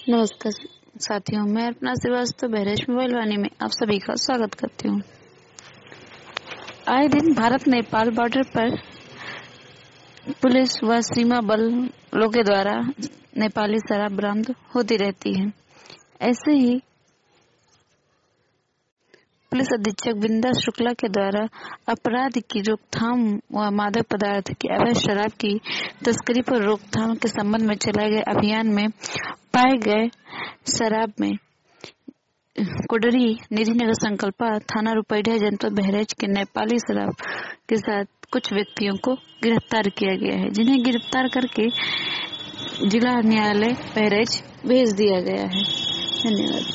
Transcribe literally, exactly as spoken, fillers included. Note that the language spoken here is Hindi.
नमस्कार साथियों, मैं अपना श्रीवास्तव बहरेच मोबाइल वाणी में आप सभी का स्वागत करती हूँ। आए दिन भारत नेपाल बॉर्डर पर पुलिस व सीमा बलों के द्वारा नेपाली शराब बरामद होती रहती है। ऐसे ही पुलिस अधीक्षक बिंदा शुक्ला के द्वारा अपराध की रोकथाम व मादक पदार्थ की अवैध शराब की तस्करी पर रोकथाम के संबंध में चलाए गए अभियान में पाए गए शराब में कुडरी निधिनगर संकल्पा थाना रुपैया जनपद बहराइच के नेपाली शराब के साथ कुछ व्यक्तियों को गिरफ्तार किया गया है, जिन्हें गिरफ्तार करके जिला न्यायालय बहराइच भेज दिया गया है। धन्यवाद।